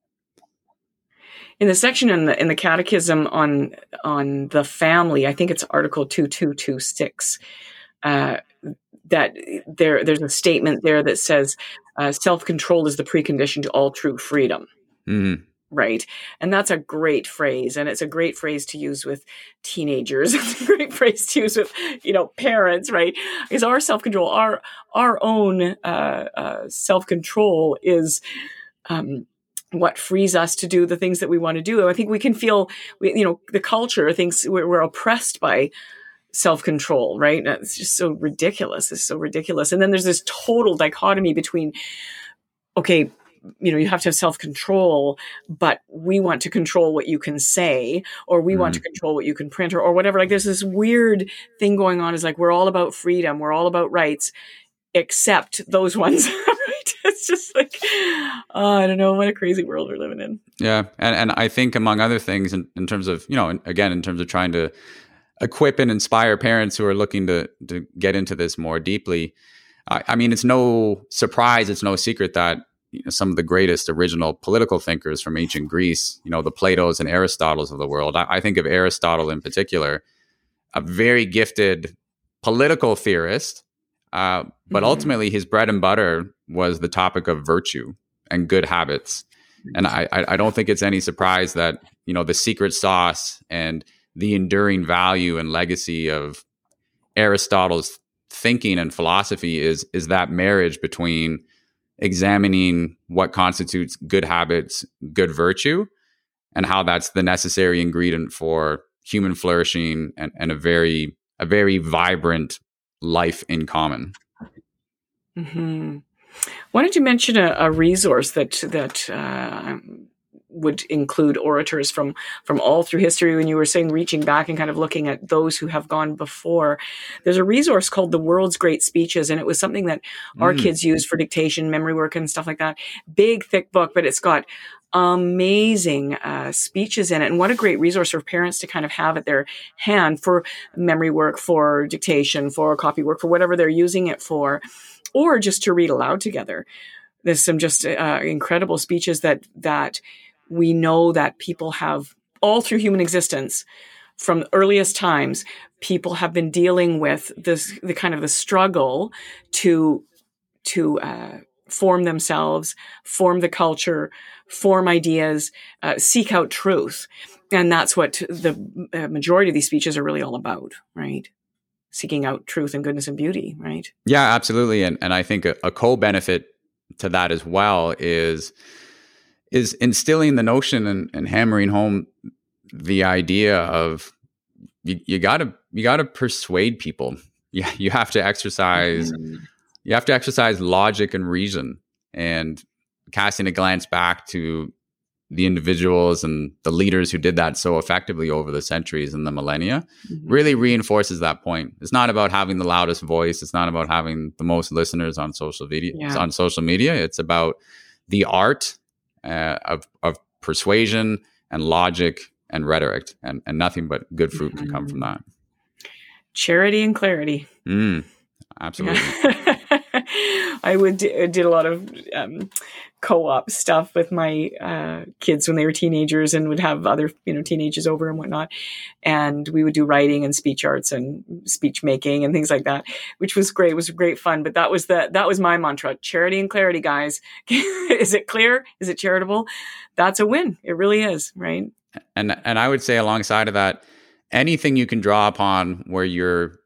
In the section in the in the Catechism on on the family, I think it's Article two two two six, uh, that there there's a statement there that says uh, self-control is the precondition to all true freedom. Mm-hmm. Right. And that's a great phrase. And it's a great phrase to use with teenagers. It's a great phrase to use with, you know, parents, right? Because our self-control, our, our own, uh, uh, self-control is, um, what frees us to do the things that we want to do. And I think we can feel, you know, the culture thinks we're, we're oppressed by self-control, right? And it's just so ridiculous. It's so ridiculous. And then there's this total dichotomy between, okay, you know, you have to have self-control, but we want to control what you can say, or we mm. want to control what you can print, or, or whatever. Like there's this weird thing going on is like, we're all about freedom. We're all about rights, except those ones, right? It's just like, oh, I don't know, what a crazy world we're living in. Yeah. And and I think among other things in, in terms of, you know, again, in terms of trying to equip and inspire parents who are looking to to get into this more deeply, I, I mean, it's no surprise, it's no secret that you know, some of the greatest original political thinkers from ancient Greece, you know, the Platos and Aristotles of the world. I, I think of Aristotle in particular, a very gifted political theorist, uh, but mm-hmm. ultimately his bread and butter was the topic of virtue and good habits. And I, I don't think it's any surprise that, you know, the secret sauce and the enduring value and legacy of Aristotle's thinking and philosophy is, is that marriage between examining what constitutes good habits, good virtue, and how that's the necessary ingredient for human flourishing and, and a very, a very vibrant life in common. Mm-hmm. Why don't you mention a, a resource that that uh, would include orators from from all through history? When you were saying reaching back and kind of looking at those who have gone before, there's a resource called The World's Great Speeches, and it was something that our mm. kids used for dictation, memory work, and stuff like that. Big, thick book, but it's got amazing uh, speeches in it. And what a great resource for parents to kind of have at their hand for memory work, for dictation, for copy work, for whatever they're using it for, or just to read aloud together. There's some just uh, incredible speeches that that we know that people have all through human existence, from the earliest times, people have been dealing with this, the kind of the struggle to, to, uh, form themselves, form the culture, form ideas, uh, seek out truth. And that's what the uh, majority of these speeches are really all about, right? Seeking out truth and goodness and beauty, right? Yeah, absolutely. And and I think a, a co-benefit to that as well is is instilling the notion and, and hammering home the idea of you, you gotta you gotta persuade people. You, you have to exercise mm-hmm. you have to exercise logic and reason, and casting a glance back to the individuals and the leaders who did that so effectively over the centuries and the millennia mm-hmm. really reinforces that point. It's not about having the loudest voice. It's not about having the most listeners on social media. Yeah. On social media, it's about the art uh, of of persuasion and logic and rhetoric, and, and nothing but good fruit mm-hmm. can come from that. Charity and clarity. Mm, absolutely. Yeah. I would d- did a lot of um, co-op stuff with my uh, kids when they were teenagers, and would have other you know teenagers over and whatnot, and we would do writing and speech arts and speech making and things like that, which was great. It was great fun. But that was the that was my mantra: charity and clarity, guys. Is it clear? Is it charitable? That's a win. It really is, right? And and I would say alongside of that, anything you can draw upon where you're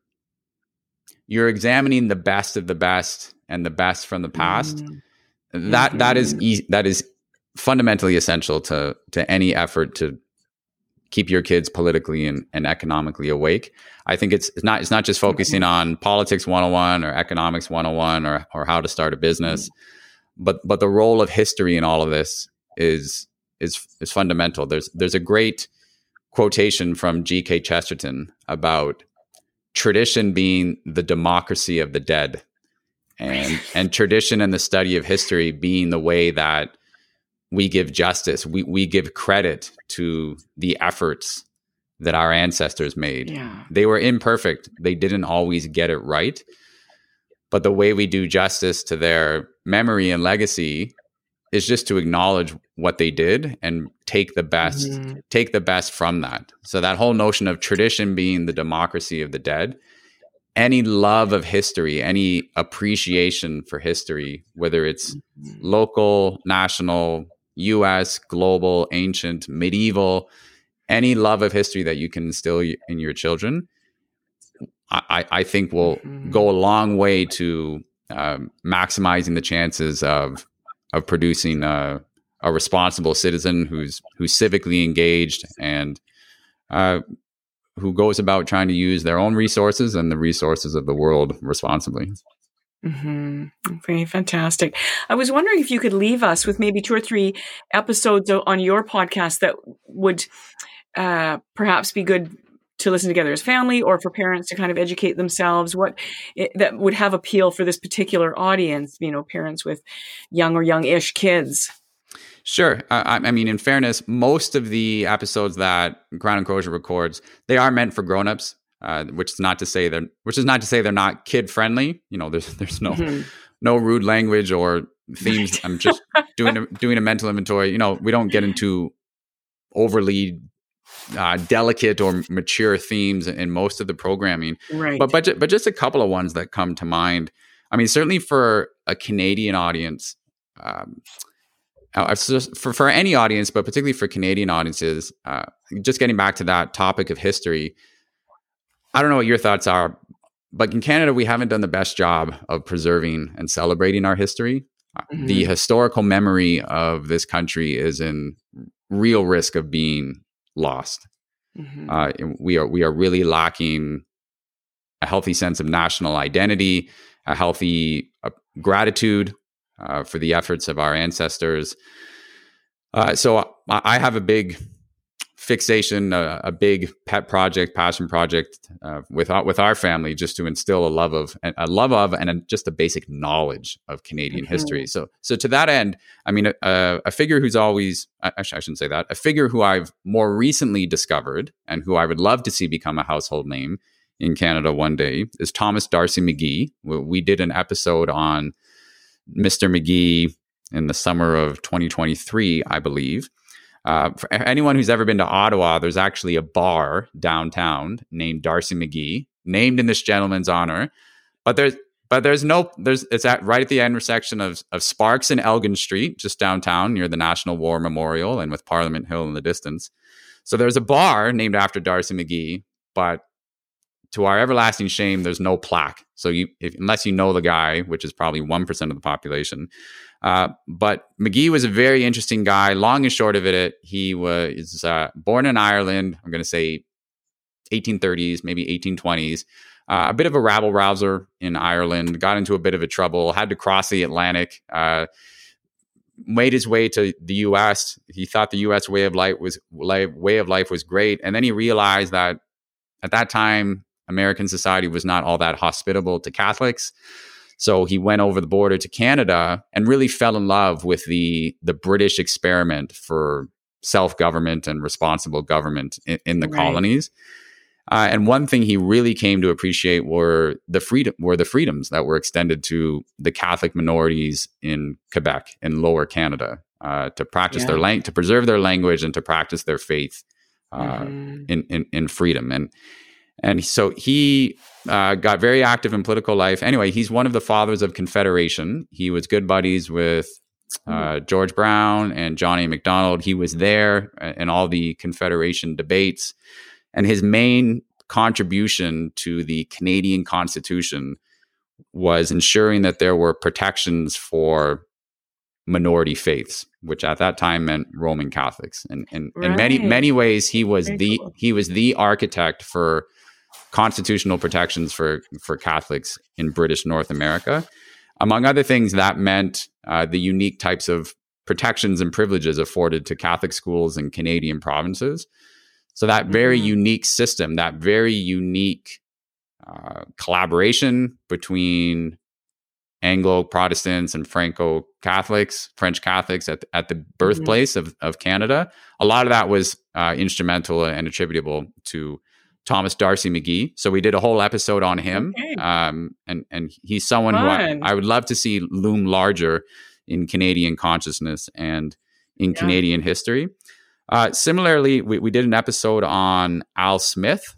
you're examining the best of the best and the best from the past, mm-hmm. that that is e- that is fundamentally essential to to any effort to keep your kids politically and, and economically awake. I think it's, it's not it's not just focusing mm-hmm. on politics one oh one or economics one oh one or or how to start a business, mm-hmm. but but the role of history in all of this is is is fundamental. There's there's a great quotation from G K Chesterton about tradition being the democracy of the dead, and and tradition and the study of history being the way that we give justice. We we give credit to the efforts that our ancestors made. Yeah. They were imperfect. They didn't always get it right. But the way we do justice to their memory and legacy is just to acknowledge what they did and take the best, mm-hmm. take the best from that. So that whole notion of tradition being the democracy of the dead, any love of history, any appreciation for history, whether it's mm-hmm. local, national, U S, global, ancient, medieval, any love of history that you can instill in your children, I, I think will mm-hmm. go a long way to um, maximizing the chances of of producing a, a responsible citizen who's who's civically engaged and uh, who goes about trying to use their own resources and the resources of the world responsibly. Mm-hmm. Very fantastic. I was wondering if you could leave us with maybe two or three episodes on your podcast that would uh, perhaps be good to listen together as family, or for parents to kind of educate themselves? What it, that would have appeal for this particular audience, you know, parents with young or young-ish kids? Sure. I, I mean, in fairness, most of the episodes that Crown and Crozier records, they are meant for grown-ups, uh, which is not to say they're, which is not to say they're not kid-friendly. You know, there's there's no mm-hmm. no rude language or themes. Right. I'm just doing a, doing a mental inventory. You know, we don't get into overly uh, delicate or mature themes in most of the programming. Right. But but but just a couple of ones that come to mind. I mean, certainly for a Canadian audience. Um, Uh, for, for any audience, but particularly for Canadian audiences, uh, just getting back to that topic of history, I don't know what your thoughts are, but in Canada, we haven't done the best job of preserving and celebrating our history. Mm-hmm. The historical memory of this country is in real risk of being lost. Mm-hmm. Uh, we are we are really lacking a healthy sense of national identity, a healthy uh, gratitude Uh, for the efforts of our ancestors. Uh, so I, I have a big fixation, a, a big pet project, passion project uh, with, our, with our family, just to instill a love of, a love of, and a, just a basic knowledge of Canadian mm-hmm. history. So, so to that end, I mean, a, a figure who's always, I, I shouldn't say that, a figure who I've more recently discovered and who I would love to see become a household name in Canada one day is Thomas D'Arcy McGee. We, we did an episode on Mister McGee in the summer of twenty twenty-three, I believe. Uh, for anyone who's ever been to Ottawa, there's actually a bar downtown named D'Arcy McGee, named in this gentleman's honor. But there's but there's no there's it's at right at the intersection of of Sparks and Elgin Street, just downtown near the National War Memorial and with Parliament Hill in the distance. So there's a bar named after D'Arcy McGee, but to our everlasting shame, there's no plaque. So you, if, unless you know the guy, which is probably one percent of the population. Uh, but McGee was a very interesting guy. Long and short of it, he was uh, born in Ireland. I'm going to say eighteen thirties, maybe eighteen twenties. Uh, a bit of a rabble-rouser in Ireland. Got into a bit of a trouble. Had to cross the Atlantic. Uh, made his way to the U S. He thought the U S way of life was way of life was great, and then he realized that at that time, American society was not all that hospitable to Catholics. So he went over the border to Canada and really fell in love with the, the British experiment for self-government and responsible government in, in the right. colonies. Uh, and one thing he really came to appreciate were the freedom, were the freedoms that were extended to the Catholic minorities in Quebec, in Lower Canada, uh, to practice yeah. their lang- to preserve their language and to practice their faith uh, mm-hmm. in, in in freedom. And And so he uh, got very active in political life. Anyway, he's one of the fathers of Confederation. He was good buddies with uh, George Brown and John A. Macdonald. He was there in all the Confederation debates. And his main contribution to the Canadian Constitution was ensuring that there were protections for minority faiths, which at that time meant Roman Catholics. And, and right. in many, many ways, he was very the cool. he was the architect for constitutional protections for, for Catholics in British North America. Among other things, that meant uh, the unique types of protections and privileges afforded to Catholic schools in Canadian provinces. So that very mm-hmm. unique system, that very unique uh, collaboration between Anglo-Protestants and Franco-Catholics, French Catholics at, at the birthplace mm-hmm. of, of Canada, a lot of that was uh, instrumental and attributable to Thomas D'Arcy McGee. So we did a whole episode on him. Okay. Um, and, and he's someone Fun. who I, I would love to see loom larger in Canadian consciousness and in yeah. Canadian history. Uh, similarly, we, we did an episode on Al Smith.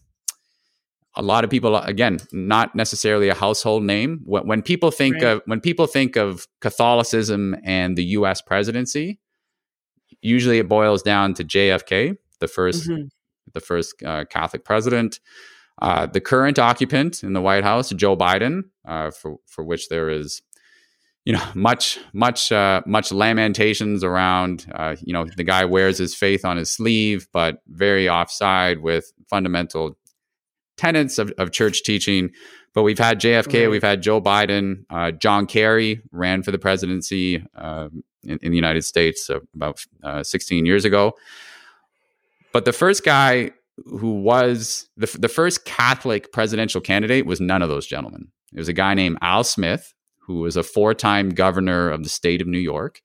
A lot of people, again, not necessarily a household name. When, when people think right. of when people think of Catholicism and the U S presidency, usually it boils down to J F K, the first mm-hmm. the first uh, Catholic president. Uh, the current occupant in the White House, Joe Biden, uh, for for which there is, you know, much much uh, much lamentations around. Uh, you know, the guy wears his faith on his sleeve, but very offside with fundamental tenets of, of church teaching. But we've had J F K, right. we've had Joe Biden, uh, John Kerry ran for the presidency uh, in, in the United States uh, about uh, sixteen years ago. But the first guy who was the, the first Catholic presidential candidate was none of those gentlemen. It was a guy named Al Smith, who was a four-time governor of the state of New York.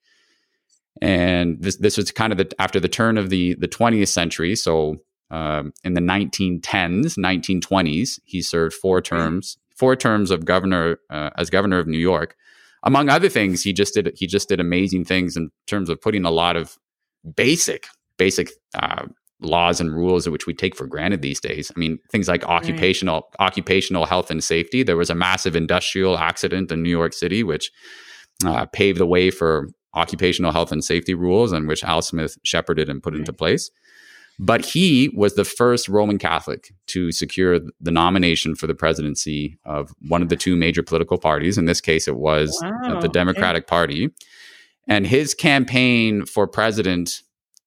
And this this was kind of the, after the turn of the, the twentieth century. So um, in the nineteen tens, nineteen twenties, he served four terms, four terms of governor uh, as governor of New York. Among other things, he just did he just did amazing things in terms of putting a lot of basic basic uh, laws and rules which we take for granted these days. I mean, things like occupational right. occupational health and safety. There was a massive industrial accident in New York City, which uh, paved the way for occupational health and safety rules, and which Al Smith shepherded and put right. into place. But he was the first Roman Catholic to secure the nomination for the presidency of one of the two major political parties. In this case, it was wow, the Democratic okay. Party. And his campaign for president,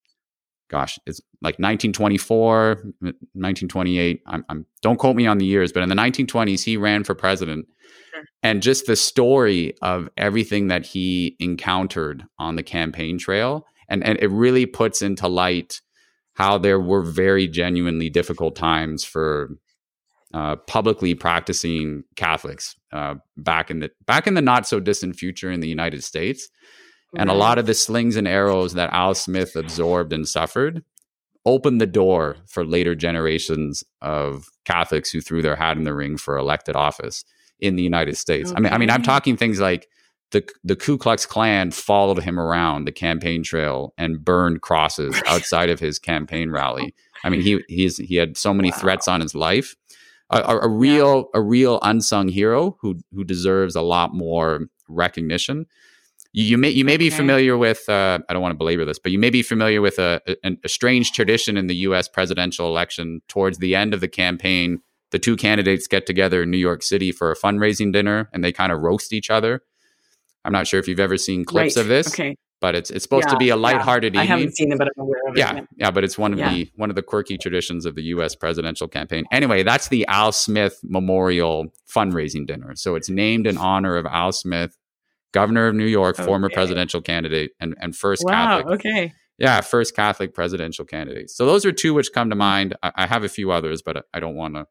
gosh, it's like nineteen twenty-four, nineteen twenty-eight. I'm, I'm, don't quote me on the years, but in the nineteen twenties, he ran for president. Sure. And just the story of everything that he encountered on the campaign trail, and, and it really puts into light how there were very genuinely difficult times for uh, publicly practicing Catholics uh, back in the back in the not so distant future in the United States. Right. And a lot of the slings and arrows that Al Smith absorbed and suffered opened the door for later generations of Catholics who threw their hat in the ring for elected office in the United States. Okay. I mean, I mean, I'm talking things like the the Ku Klux Klan followed him around the campaign trail and burned crosses outside of his campaign rally. I mean, he he's he had so many wow. threats on his life. A, a, a real yeah. a real unsung hero who who deserves a lot more recognition. You, you may you may okay. be familiar with uh, I don't want to belabor this, but you may be familiar with a, a a strange tradition in the U S presidential election. Towards the end of the campaign, the two candidates get together in New York City for a fundraising dinner, and they kind of roast each other. I'm not sure if you've ever seen clips right. of this, okay. but it's it's supposed yeah, to be a lighthearted yeah. evening. I haven't seen it, but I'm aware of yeah, it. Yeah, but it's one of yeah. the one of the quirky traditions of the U S presidential campaign. Anyway, that's the Al Smith Memorial fundraising dinner. So it's named in honor of Al Smith, governor of New York, okay. former presidential candidate, and, and first wow, Catholic. Okay. Yeah, first Catholic presidential candidate. So those are two which come to mind. I, I have a few others, but I don't want to.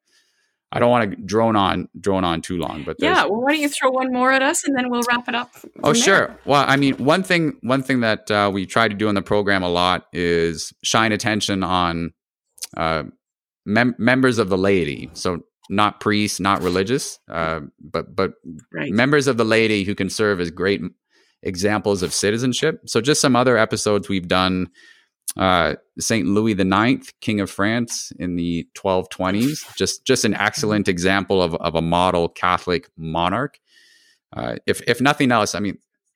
I don't want to drone on drone on too long, but yeah. Well, why don't you throw one more at us, and then we'll wrap it up. Oh, sure. There. Well, I mean, one thing one thing that uh, we try to do in the program a lot is shine attention on uh, mem- members of the laity. So not priests, not religious, uh, but but right. members of the laity who can serve as great examples of citizenship. So just some other episodes we've done. Uh, Saint Louis the Ninth, King of France in the twelve twenties, just just an excellent example of, of a model Catholic monarch. Uh, if if nothing else, I mean,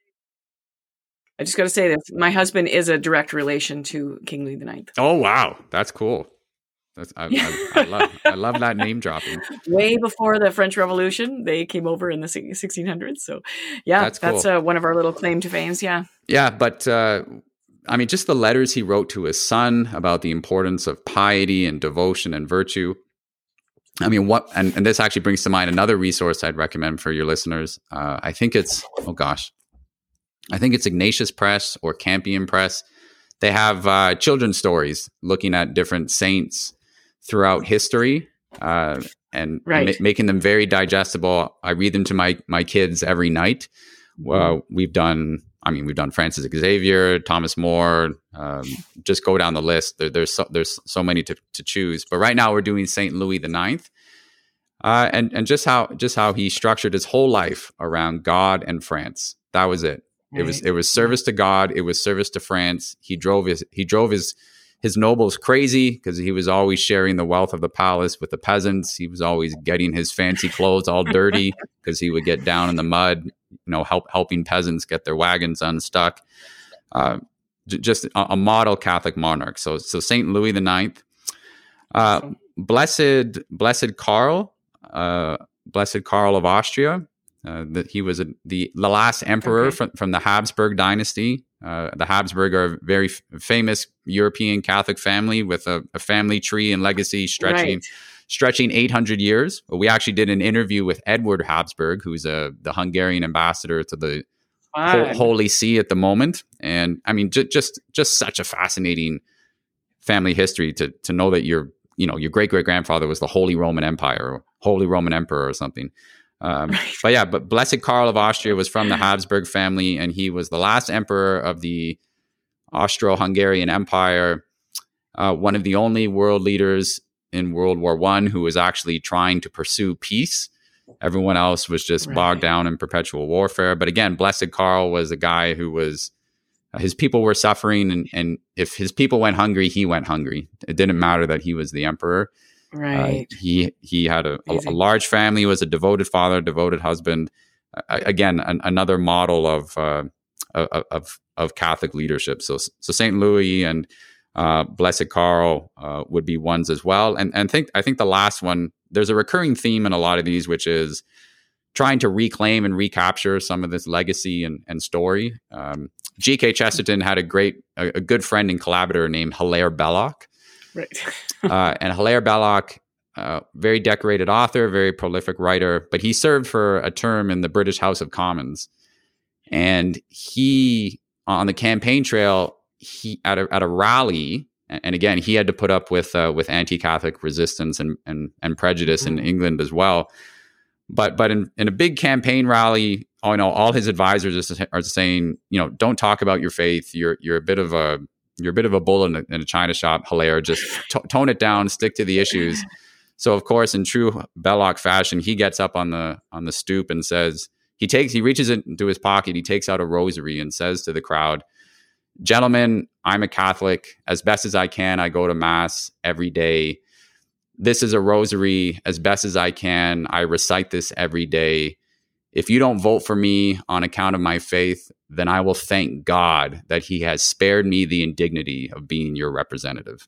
I just got to say that my husband is a direct relation to King Louis the Ninth. Oh wow, that's cool. That's, I, I, I love I love that name dropping. Way before the French Revolution, they came over in the sixteen hundreds. So yeah, that's, that's cool. uh, one of our little claim to fame. Yeah, yeah, but. Uh, I mean, just the letters he wrote to his son about the importance of piety and devotion and virtue. I mean, what, and, and this actually brings to mind another resource I'd recommend for your listeners. Uh, I think it's, oh gosh, I think it's Ignatius Press or Campion Press. They have uh, children's stories looking at different saints throughout history uh, and right. ma- making them very digestible. I read them to my, my kids every night. Well, mm-hmm. we've done, I mean, we've done Francis Xavier, Thomas More, um, just go down the list. There, there's so, there's so many to, to choose. But right now we're doing Saint Louis the Ninth, uh, and and just how just how he structured his whole life around God and France. That was it. Right. It was it was service to God. It was service to France. He drove his he drove his his nobles crazy because he was always sharing the wealth of the palace with the peasants. He was always getting his fancy clothes all dirty because he would get down in the mud. You know, help helping peasants get their wagons unstuck. Uh, j- just a, a model Catholic monarch. So, so Saint Louis the Ninth, uh, blessed blessed Karl, uh, blessed Karl of Austria. Uh, that he was a, the the last emperor okay. from from the Habsburg dynasty. Uh, the Habsburg are a very f- famous European Catholic family with a, a family tree and legacy stretching. Right. Stretching eight hundred years. We actually did an interview with Edward Habsburg, who's a, the Hungarian ambassador to the Ho- Holy See at the moment. And I mean, j- just just such a fascinating family history to to know that your you know, your great great grandfather was the Holy Roman Empire or Holy Roman Emperor or something. Um, right. But yeah, but Blessed Karl of Austria was from the Habsburg family, and he was the last emperor of the Austro-Hungarian Empire, uh, one of the only world leaders in World War One who was actually trying to pursue peace. Everyone else was just right. bogged down in perpetual warfare. But again, Blessed Karl was a guy who was, uh, his people were suffering, and, and if his people went hungry, he went hungry. It didn't matter that he was the emperor. Right. Uh, he he had a, a, a large family, was a devoted father, devoted husband. Uh, again, an, another model of, uh, of of Catholic leadership. So so Saint Louis and uh, Blessed Karl uh, would be ones as well. And and think I think the last one, there's a recurring theme in a lot of these, which is trying to reclaim and recapture some of this legacy and, and story. Um, G K Chesterton had a great, a, a good friend and collaborator named Hilaire Belloc. Right. uh, and Hilaire Belloc, uh, very decorated author, very prolific writer, but he served for a term in the British House of Commons. And he, on the campaign trail, he at a, at a rally, and again, he had to put up with uh, with anti-Catholic resistance and and, and prejudice mm-hmm. in England as well. But but in, in a big campaign rally, you know, all his advisors are, are saying, you know, don't talk about your faith. You're you're a bit of a you're a bit of a bull in a, in a china shop, Hilaire. Just t- tone it down, stick to the issues. So of course, in true Belloc fashion, he gets up on the on the stoop and says, he takes he reaches into his pocket, he takes out a rosary and says to the crowd, "Gentlemen, I'm a Catholic. As best as I can, I go to Mass every day. This is a rosary. As best as I can, I recite this every day. If you don't vote for me on account of my faith, then I will thank God that he has spared me the indignity of being your representative."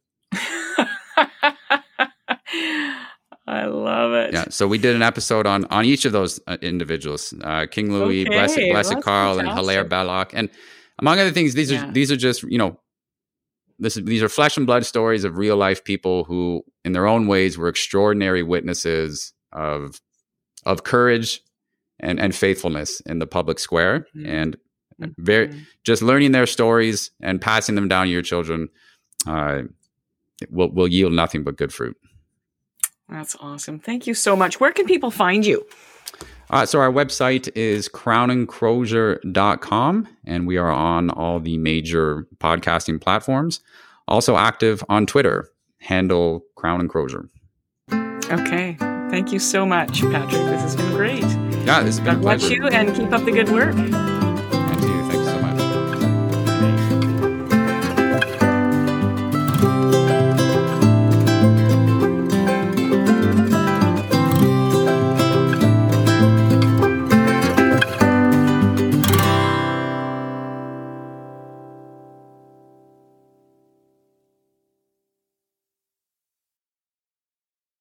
I love it. Yeah, so we did an episode on on each of those uh, individuals, uh, King Louis, okay. Blessed, Blessed well, Karl, fantastic. and Hilaire Belloc. And among other things, these yeah. are these are just, you know, this these are flesh and blood stories of real life people who, in their own ways, were extraordinary witnesses of of courage and and faithfulness in the public square, mm-hmm. and very mm-hmm. just learning their stories and passing them down to your children uh, will will yield nothing but good fruit. That's awesome. Thank you so much. Where can people find you? Uh, so our website is crown and crozier dot com, and we are on all the major podcasting platforms. Also active on Twitter, handle Crown and Crozier. Okay. Thank you so much, Patrick. This has been great. Yeah, this has been God a pleasure. bless you and keep up the good work.